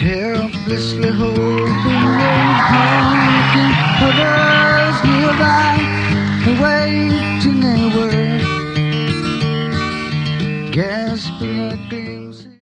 helplessly holding your heart and others nearby, away